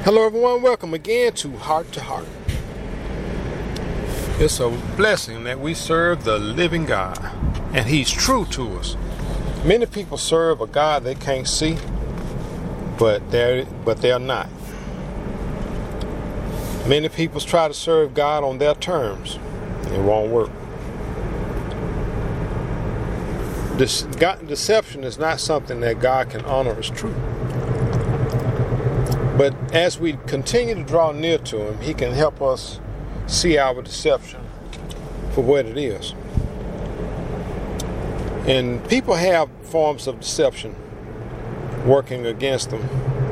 Hello everyone, welcome again to Heart to Heart. It's a blessing that we serve the living God, and He's true to us. Many people serve a God they can't see, but they're not. Many people try to serve God on their terms. It won't work. Deception is not something that God can honor as true. But as we continue to draw near to Him, He can help us see our deception for what it is. And people have forms of deception working against them.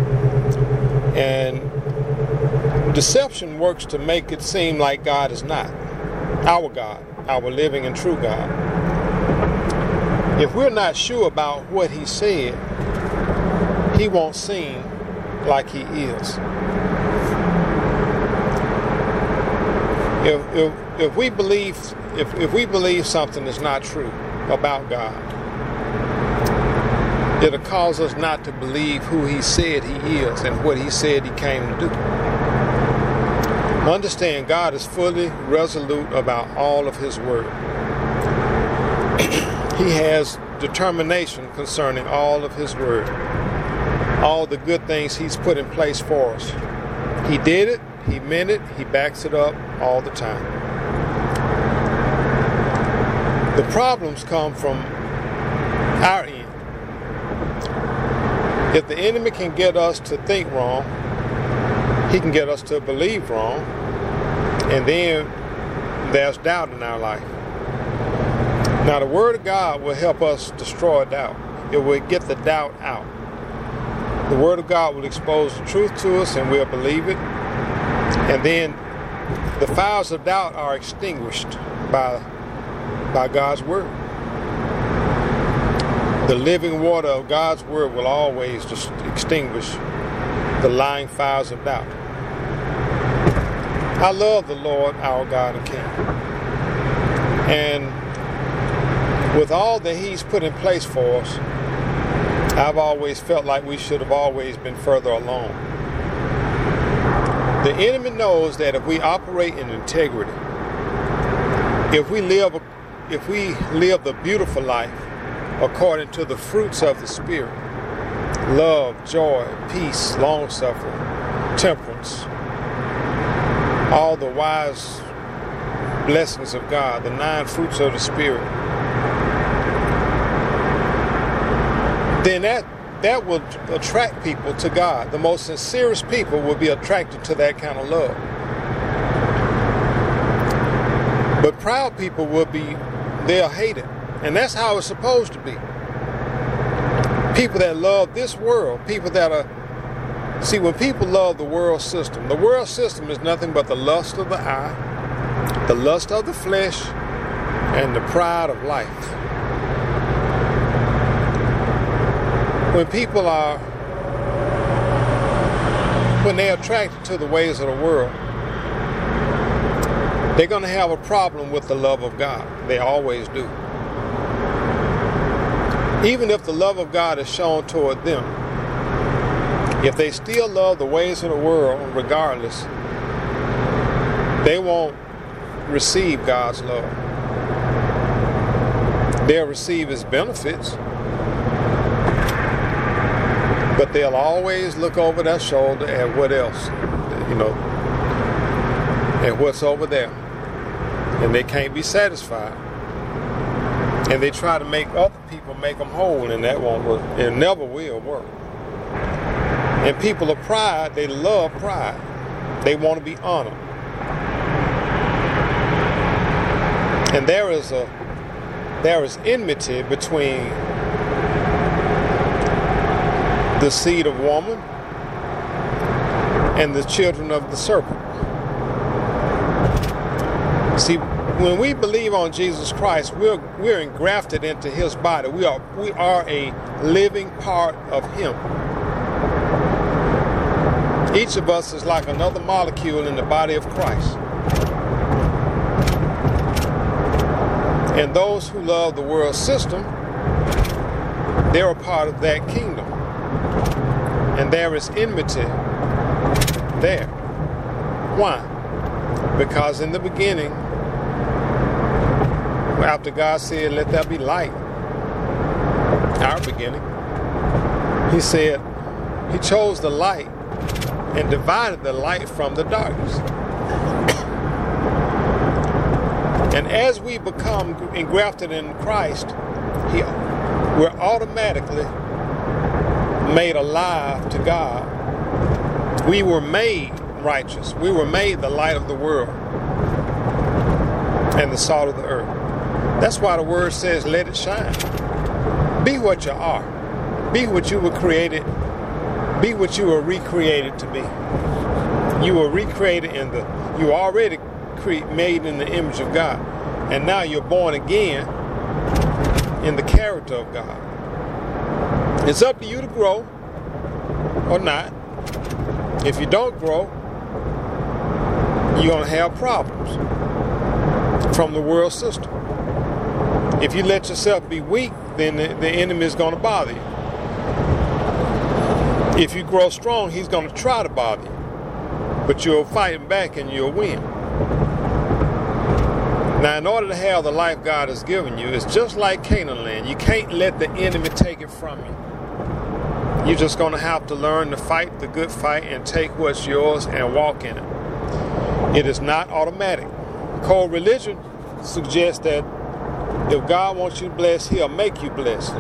And deception works to make it seem like God is not our God, our living and true God. If we're not sure about what He said, He won't seem like He is. If we believe something is not true about God, it'll cause us not to believe who He said He is and what He said He came to do. Understand, God is fully resolute about all of His word. He has determination concerning all of His word. All the good things He's put in place for us. He did it, He meant it, He backs it up all the time. The problems come from our end. If the enemy can get us to think wrong, he can get us to believe wrong, and then there's doubt in our life. Now the Word of God will help us destroy doubt. It will get the doubt out. The Word of God will expose the truth to us, and we'll believe it. And then the fires of doubt are extinguished by God's Word. The living water of God's Word will always just extinguish the lying fires of doubt. I love the Lord, our God and King. And with all that He's put in place for us, I've always felt like we should have always been further along. The enemy knows that if we operate in integrity, if we live the beautiful life according to the fruits of the Spirit, love, joy, peace, long-suffering, temperance, all the wise blessings of God, the 9 fruits of the Spirit, then that will attract people to God. The most sincerest people will be attracted to that kind of love. But proud people they'll hate it. And that's how it's supposed to be. People that love this world, when people love the world system is nothing but the lust of the eye, the lust of the flesh, and the pride of life. When they're attracted to the ways of the world, they're going to have a problem with the love of God. They always do. Even if the love of God is shown toward them, if they still love the ways of the world regardless, they won't receive God's love. They'll receive His benefits, but they'll always look over their shoulder at what else, at what's over there. And they can't be satisfied. And they try to make other people make them whole, and that won't work. It never will work. And people of pride, they love pride. They want to be honored. And there is enmity between the seed of woman and the children of the serpent. See, when we believe on Jesus Christ, we're engrafted into His body. We are a living part of Him. Each of us is like another molecule in the body of Christ. And those who love the world system, they're a part of that kingdom. And there is enmity there. Why? Because in the beginning, after God said, let there be light, our beginning, he said, he chose the light and divided the light from the darkness. And as we become engrafted in Christ, we're automatically made alive to God. We were made righteous. We were made the light of the world and the salt of the earth. That's why the word says, let it shine. Be what you are. Be what you were created. Be what you were recreated to be. You were recreated you were already made in the image of God. And now you're born again in the character of God. It's up to you to grow or not. If you don't grow, you're going to have problems from the world system. If you let yourself be weak, then the enemy is going to bother you. If you grow strong, he's going to try to bother you. But you'll fight him back and you'll win. Now, in order to have the life God has given you, it's just like Canaan land. You can't let the enemy take it from you. You're just going to have to learn to fight the good fight and take what's yours and walk in it. It is not automatic. Cold religion suggests that if God wants you blessed, he'll make you blessed.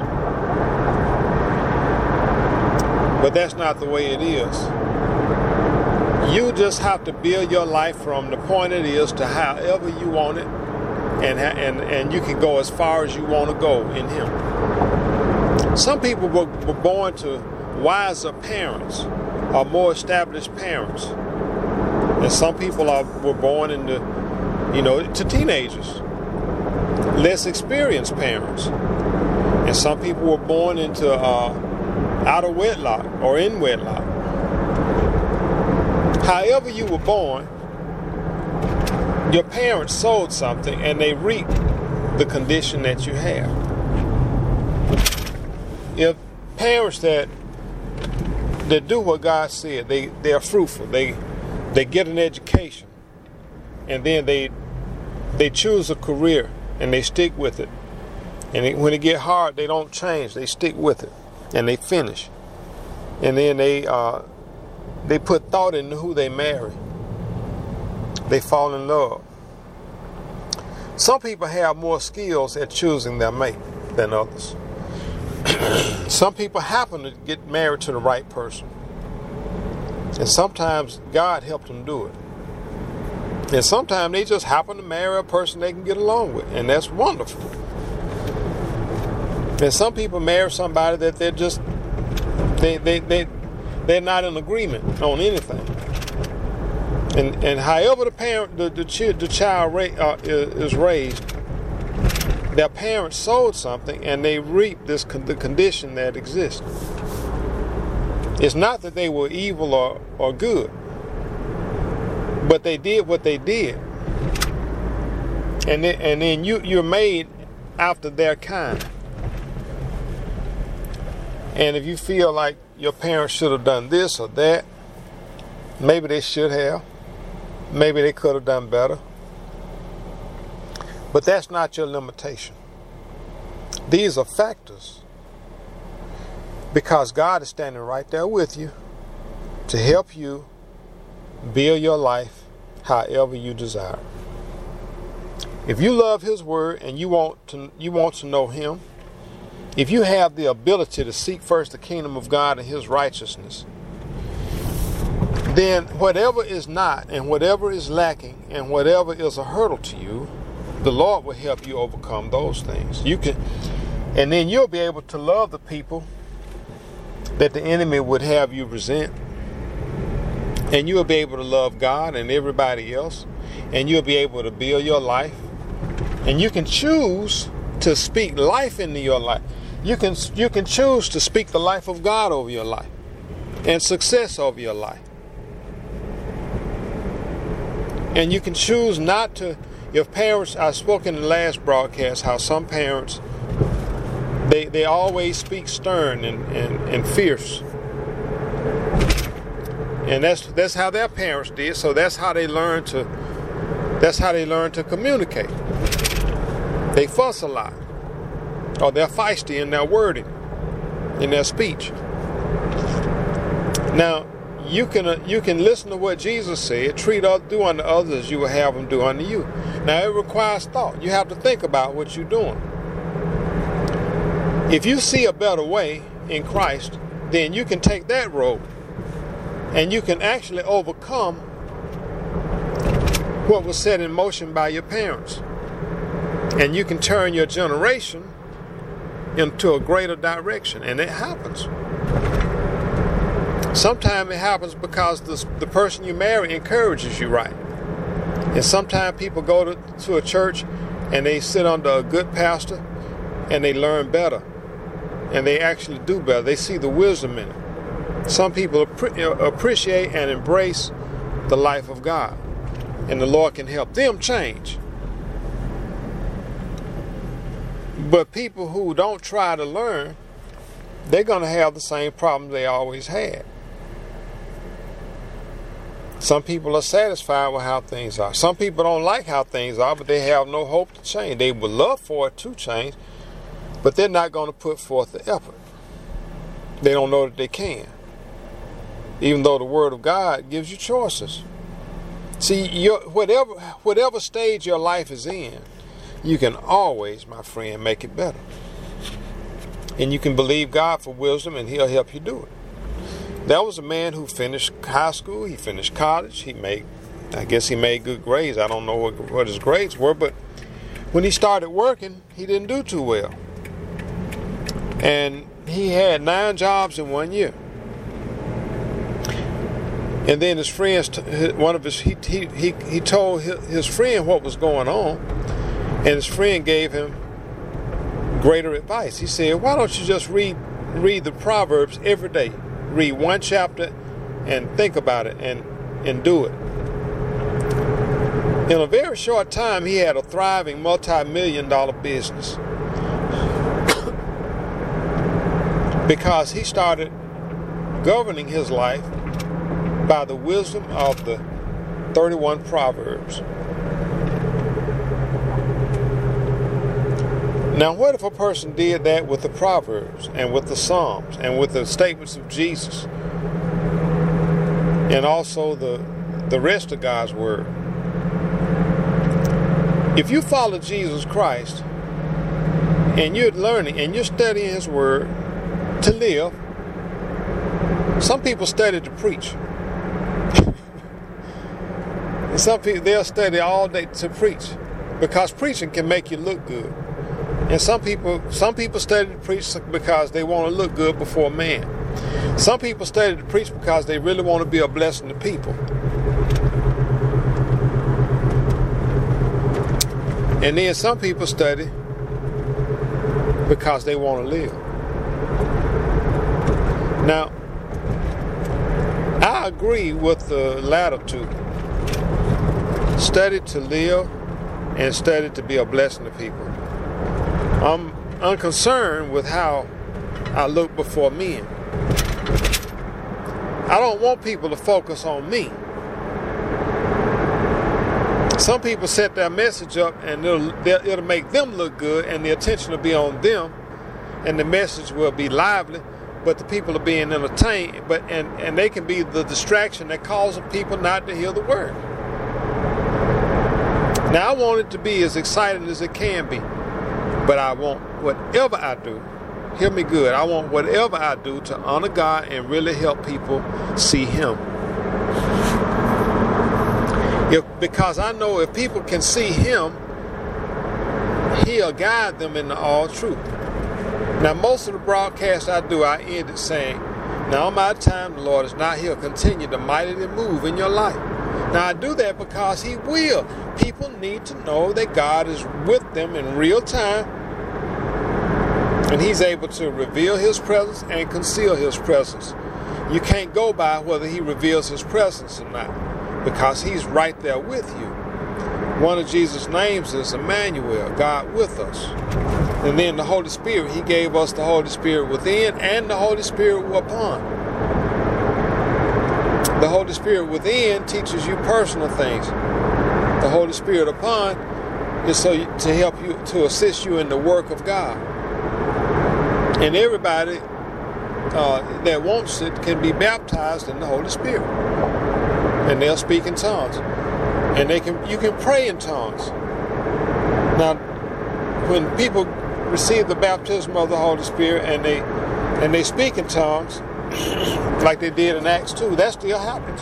But that's not the way it is. You just have to build your life from the point it is to however you want it, and you can go as far as you want to go in him. Some people were born to wiser parents or more established parents. And some people were born to teenagers, less experienced parents. And some people were born into out of wedlock or in wedlock. However you were born, your parents sowed something and they reaped the condition that you have. If parents that do what God said, they're fruitful, they get an education, and then they choose a career and they stick with it. And when it get hard, they don't change, they stick with it and they finish. And then they put thought into who they marry. They fall in love. Some people have more skills at choosing their mate than others. Some people happen to get married to the right person. And sometimes God helped them do it. And sometimes they just happen to marry a person they can get along with. And that's wonderful. And some people marry somebody that they're just, they're not in agreement on anything. And however the child is raised, their parents sowed something and they reaped the condition that exists. It's not that they were evil or good, but they did what they did. And then you're made after their kind. And if you feel like your parents should have done this or that, maybe they should have. Maybe they could have done better. But that's not your limitation. These are factors. Because God is standing right there with you to help you build your life however you desire. If you love His Word and you want to know Him, if you have the ability to seek first the kingdom of God and His righteousness, then whatever is not and whatever is lacking and whatever is a hurdle to you, the Lord will help you overcome those things. And then you'll be able to love the people that the enemy would have you resent. And you'll be able to love God and everybody else. And you'll be able to build your life. And you can choose to speak life into your life. You can choose to speak the life of God over your life and success over your life. And you can choose not to. If parents, I spoke in the last broadcast how some parents, they always speak stern and fierce. And that's how their parents did. So that's how they learned to communicate. They fuss a lot, or they're feisty in their wording, in their speech. Now, you can listen to what Jesus said, do unto others as you will have them do unto you. Now, it requires thought. You have to think about what you're doing. If you see a better way in Christ, then you can take that road, and you can actually overcome what was set in motion by your parents. And you can turn your generation into a greater direction, and it happens. Sometimes it happens because the person you marry encourages you right. And sometimes people go to a church and they sit under a good pastor and they learn better. And they actually do better. They see the wisdom in it. Some people appreciate and embrace the life of God. And the Lord can help them change. But people who don't try to learn, they're going to have the same problems they always had. Some people are satisfied with how things are. Some people don't like how things are, but they have no hope to change. They would love for it to change, but they're not going to put forth the effort. They don't know that they can. Even though the Word of God gives you choices. See, whatever stage your life is in, you can always, my friend, make it better. And you can believe God for wisdom, and He'll help you do it. There was a man who finished high school, he finished college, I guess he made good grades. I don't know what his grades were, but when he started working, he didn't do too well. And he had 9 jobs in 1 year. And then his friends, he told his friend what was going on, and his friend gave him greater advice. He said, why don't you just read the Proverbs every day? Read 1 chapter and think about it and do it. In a very short time, he had a thriving multi-million-dollar business. Because he started governing his life by the wisdom of the 31 Proverbs. Now, what if a person did that with the Proverbs and with the Psalms and with the statements of Jesus and also the rest of God's Word? If you follow Jesus Christ and you're learning and you're studying His Word to live, some people study to preach. And some people, they'll study all day to preach because preaching can make you look good. And some people study to preach because they want to look good before man. Some people study to preach because they really want to be a blessing to people. And then some people study because they want to live. Now, I agree with the latter two. Study to live and study to be a blessing to people. I'm unconcerned with how I look before men. I don't want people to focus on me. Some people set their message up and it'll make them look good and the attention will be on them and the message will be lively, but the people are being entertained, and they can be the distraction that causes people not to hear the word. Now, I want it to be as exciting as it can be, but I want whatever I do, hear me good, I want whatever I do to honor God and really help people see Him. Because I know if people can see Him, He'll guide them into all truth. Now, most of the broadcasts I do, I end it saying, now my time, the Lord is not here. Continue to mightily move in your life. Now, I do that because He will. People need to know that God is with them in real time. And He's able to reveal His presence and conceal His presence. You can't go by whether He reveals His presence or not, because He's right there with you. One of Jesus' names is Emmanuel, God with us. And then the Holy Spirit, He gave us the Holy Spirit within and the Holy Spirit upon. The Holy Spirit within teaches you personal things. The Holy Spirit upon is to help you, to assist you in the work of God. And everybody that wants it can be baptized in the Holy Spirit, and they'll speak in tongues, and you can pray in tongues. Now, when people receive the baptism of the Holy Spirit and they speak in tongues, like they did in Acts 2, that still happens.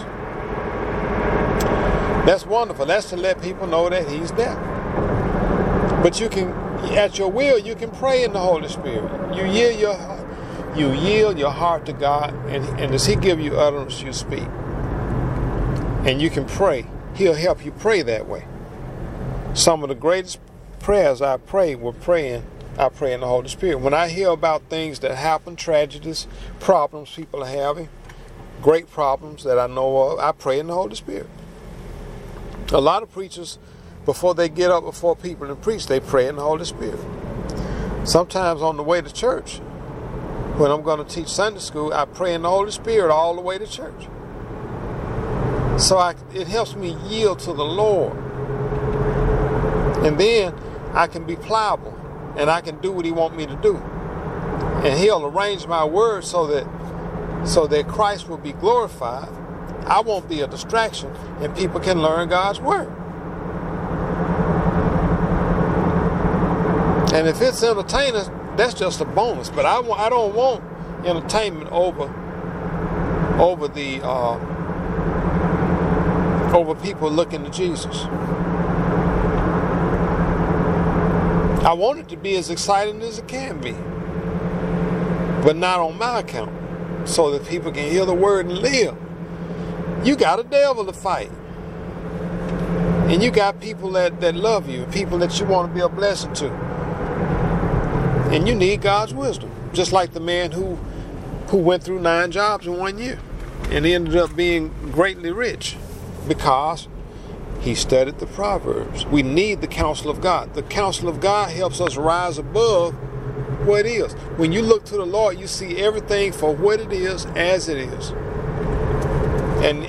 That's wonderful. That's to let people know that He's there. But you can, at your will, you can pray in the Holy Spirit. You yield your heart to God, and as He give you utterance, you speak. And you can pray. He'll help you pray that way. Some of the greatest prayers I pray in the Holy Spirit. When I hear about things that happen, tragedies, problems people are having, great problems that I know of, I pray in the Holy Spirit. A lot of preachers, before they get up before people and preach, they pray in the Holy Spirit. Sometimes on the way to church, when I'm going to teach Sunday school, I pray in the Holy Spirit all the way to church. So it helps me yield to the Lord. And then I can be pliable, and I can do what He wants me to do. And He'll arrange my words so that Christ will be glorified. I won't be a distraction, and people can learn God's word. And if it's entertainment, that's just a bonus. But I don't want entertainment over people looking to Jesus. I want it to be as exciting as it can be, but not on my account, so that people can hear the word and live. You got a devil to fight, and you got people that love you, people that you want to be a blessing to, and you need God's wisdom. Just like the man who went through 9 jobs in 1 year and he ended up being greatly rich because he studied the Proverbs. We need the counsel of God. The counsel of God helps us rise above what it is. When you look to the Lord, you see everything for what it is, as it is. And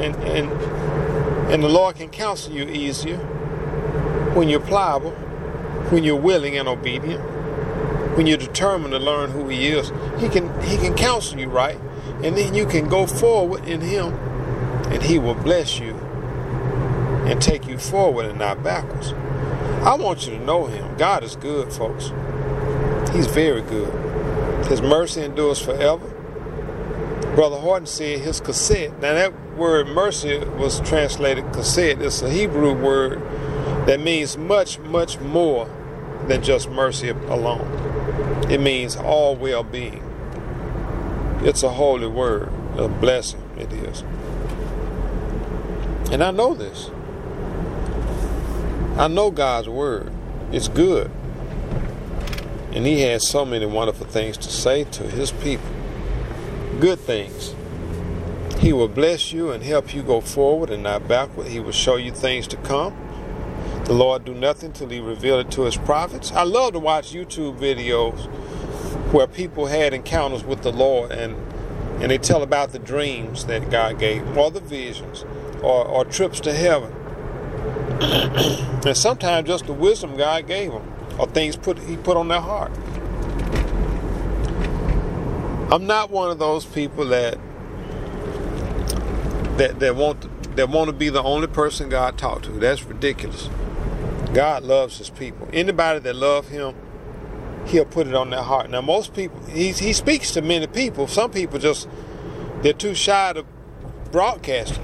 the Lord can counsel you easier when you're pliable, when you're willing and obedient, when you're determined to learn who He is. He can counsel you right, and then you can go forward in Him, and He will bless you and take you forward and not backwards. I want you to know Him. God is good, folks. He's very good. His mercy endures forever. Brother Horton said his cassette. Now that word mercy was translated cassette. It's a Hebrew word that means much, much more than just mercy alone. It means all well-being. It's a holy word, a blessing it is. And I know this. I know God's word. It's good. And He has so many wonderful things to say to His people. Good things. He will bless you and help you go forward and not backward. He will show you things to come. The Lord do nothing till He reveal it to His prophets. I love to watch YouTube videos where people had encounters with the Lord and they tell about the dreams that God gave them, or the visions, or trips to heaven. And sometimes just the wisdom God gave them, or things He put on their heart. I'm not one of those people that want to be the only person God talked to. That's ridiculous. God loves His people. Anybody that love Him, He'll put it on their heart. Now, most people, He speaks to many people. Some people they're too shy to broadcast it.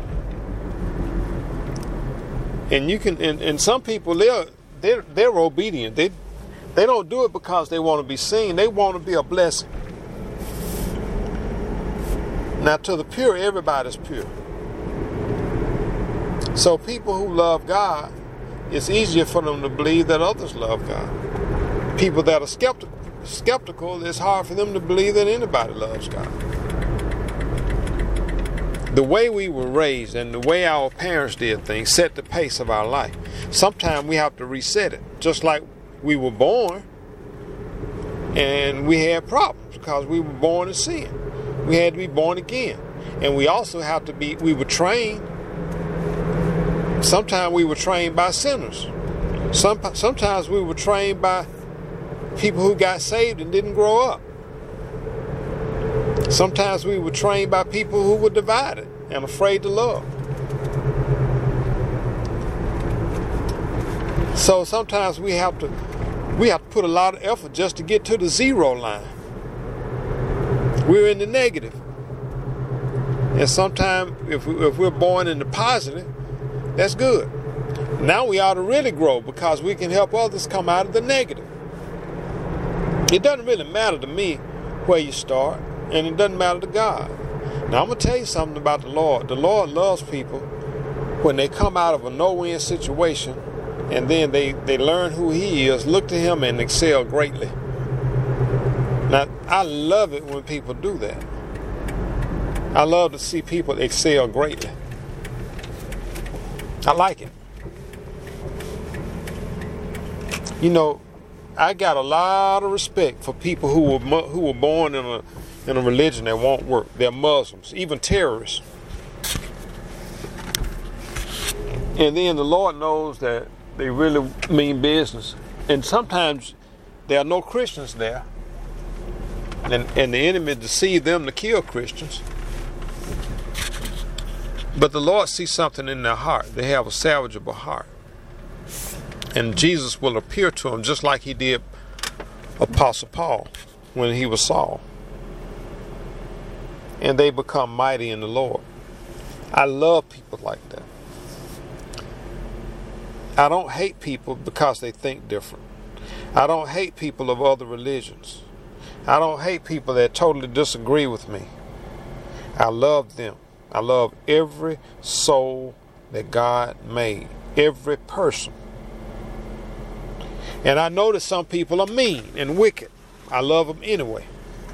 And and some people they're obedient. They don't do it because they want to be seen. They want to be a blessing. Now, to the pure, everybody's pure. So people who love God, it's easier for them to believe that others love God. People that are skeptical, it's hard for them to believe that anybody loves God. The way we were raised and the way our parents did things set the pace of our life. Sometimes we have to reset it. Just like we were born and we had problems because we were born in sin. We had to be born again. And we also have to be, we were trained. Sometimes we were trained by sinners. Sometimes we were trained by people who got saved and didn't grow up. Sometimes we were trained by people who were divided and afraid to love. So sometimes we have to put a lot of effort just to get to the zero line. We're in the negative. And sometimes if we're born in the positive, that's good. Now we ought to really grow because we can help others come out of the negative. It doesn't really matter to me where you start, and it doesn't matter to God. Now I'm going to tell you something about the Lord. The Lord loves people when they come out of a no-win situation and then they learn who He is, look to Him and excel greatly. Now, I love it when people do that. I love to see people excel greatly. I like it. You know, I got a lot of respect for people who were born in a religion that won't work. They're Muslims, even terrorists. And then the Lord knows that they really mean business. And sometimes there are no Christians there. And the enemy deceived them to kill Christians. But the Lord sees something in their heart. They have a salvageable heart. And Jesus will appear to them just like He did Apostle Paul when he was Saul. And they become mighty in the Lord. I love people like that. I don't hate people because they think different. I don't hate people of other religions. I don't hate people that totally disagree with me. I love them. I love every soul that God made. Every person. And I know that some people are mean and wicked. I love them anyway.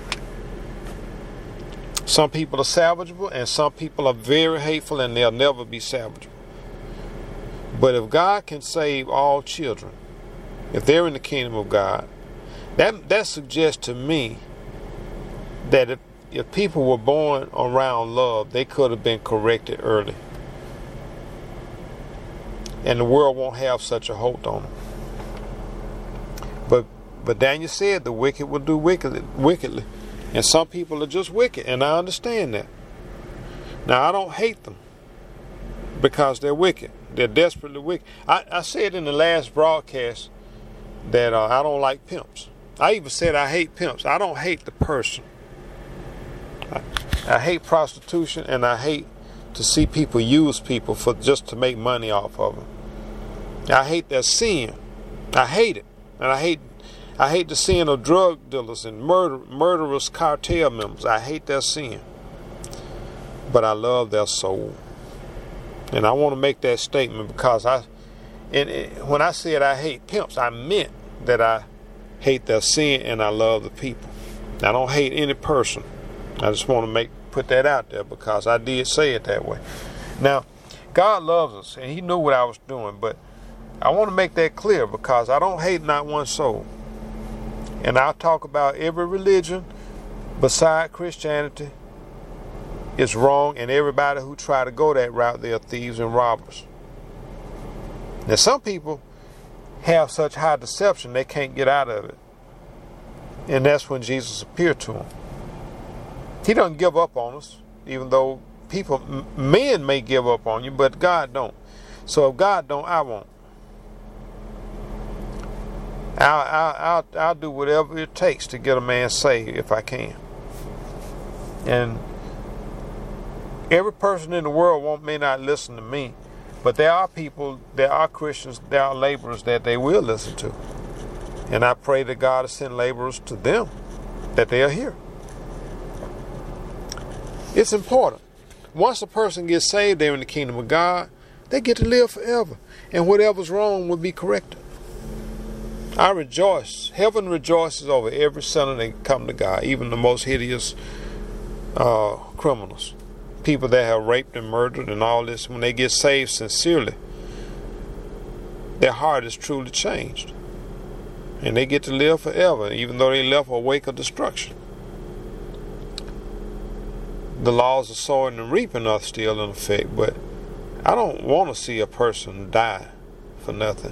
Some people are salvageable and some people are very hateful and they'll never be salvageable. But if God can save all children, if they're in the kingdom of God, that suggests to me that if people were born around love, they could have been corrected early. And the world won't have such a hold on them. But Daniel said the wicked will do wickedly. And some people are just wicked, and I understand that. Now, I don't hate them because they're wicked. They're desperately wicked. I said in the last broadcast that I don't like pimps. I even said I hate pimps. I don't hate the person. I hate prostitution, and I hate to see people use people for just to make money off of them. I hate their sin. I hate it. And I hate the sin of drug dealers and murderous cartel members. I hate their sin. But I love their soul. And I want to make that statement because when I said I hate pimps, I meant that I hate their sin and I love the people. I don't hate any person. I just want to put that out there because I did say it that way. Now, God loves us and He knew what I was doing, but I want to make that clear because I don't hate not one soul. And I'll talk about every religion beside Christianity is wrong, and everybody who try to go that route, they are thieves and robbers. Now, some people have such high deception they can't get out of it. And that's when Jesus appeared to them. He doesn't give up on us, even though men may give up on you, but God don't. So if God don't, I won't. I'll do whatever it takes to get a man saved if I can. And every person in the world may not listen to me, but there are people, there are Christians, there are laborers that they will listen to. And I pray that God will send laborers to them, that they are here. It's important. Once a person gets saved, they're in the kingdom of God, they get to live forever. And whatever's wrong will be corrected. I rejoice. Heaven rejoices over every sinner that come to God, even the most hideous criminals. People that have raped and murdered and all this, when they get saved sincerely, their heart is truly changed. And they get to live forever, even though they left a wake of destruction. the laws of sowing and reaping are still in effect, but I don't want to see a person die for nothing.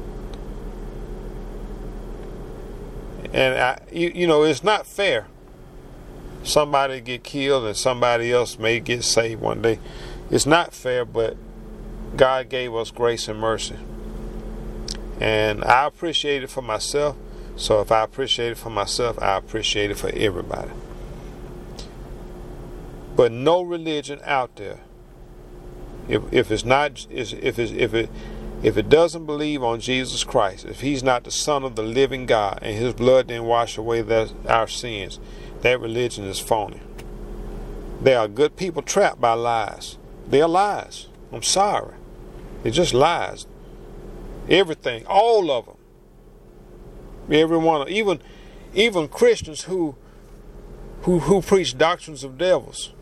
And it's not fair. Somebody get killed and somebody else may get saved one day. It's not fair, but God gave us grace and mercy. And I appreciate it for myself. So if I appreciate it for myself, I appreciate it for everybody. But no religion out there, if it doesn't believe on Jesus Christ, if He's not the Son of the living God and His blood didn't wash away our sins, that religion is phony. There are good people trapped by lies. They're lies. I'm sorry. They're just lies. Everything, all of them. Every one, even Christians who preach doctrines of devils.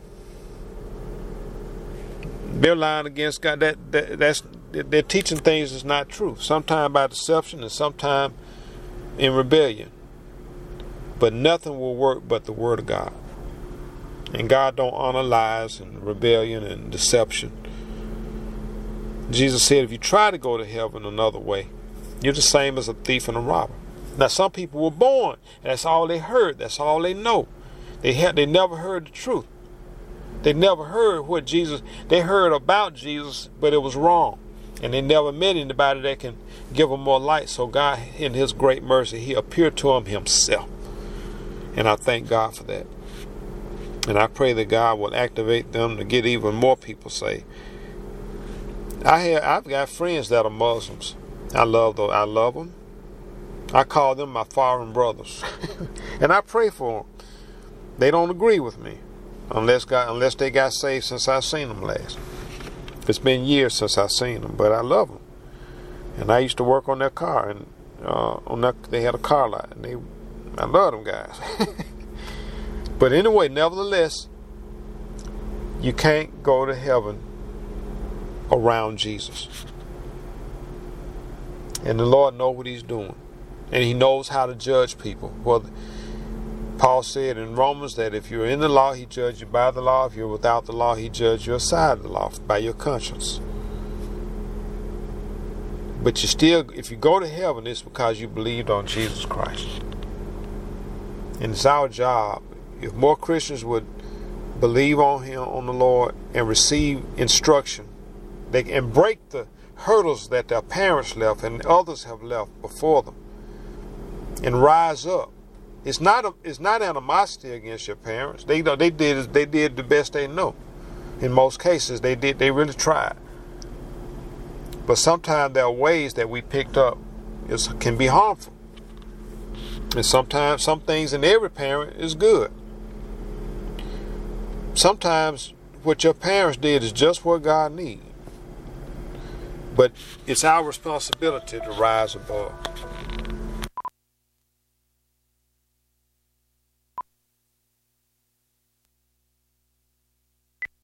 They're lying against God. They're teaching things that's not true. Sometimes by deception and sometimes in rebellion. But nothing will work but the Word of God. And God don't honor lies and rebellion and deception. Jesus said, if you try to go to heaven another way, you're the same as a thief and a robber. Now, some people were born, and that's all they heard. That's all they know. They never heard the truth. They never heard what Jesus, they heard about Jesus, but it was wrong. And they never met anybody that can give them more light. So God, in His great mercy, He appeared to them Himself. And I thank God for that. And I pray that God will activate them to get even more people saved. I've got friends that are Muslims. I love them. I call them my foreign brothers. And I pray for them. They don't agree with me unless they got saved since I seen them last. It's been years since I seen them, but I love them. And I used to work on their car, and they had a car lot, and I love them guys. But anyway, nevertheless, you can't go to heaven around Jesus. And the Lord knows what He's doing. And He knows how to judge people. Well, Paul said in Romans that if you're in the law, He judges you by the law. If you're without the law, He judges you aside of the law, by your conscience. But if you go to heaven, it's because you believed on Jesus Christ. And it's our job, if more Christians would believe on Him, on the Lord, and receive instruction, and break the hurdles that their parents left and others have left before them, and rise up. It's not animosity against your parents. They did the best they know. In most cases, they really tried. But sometimes there are ways that we picked up can be harmful. And sometimes some things in every parent is good. Sometimes what your parents did is just what God needs. But it's our responsibility to rise above.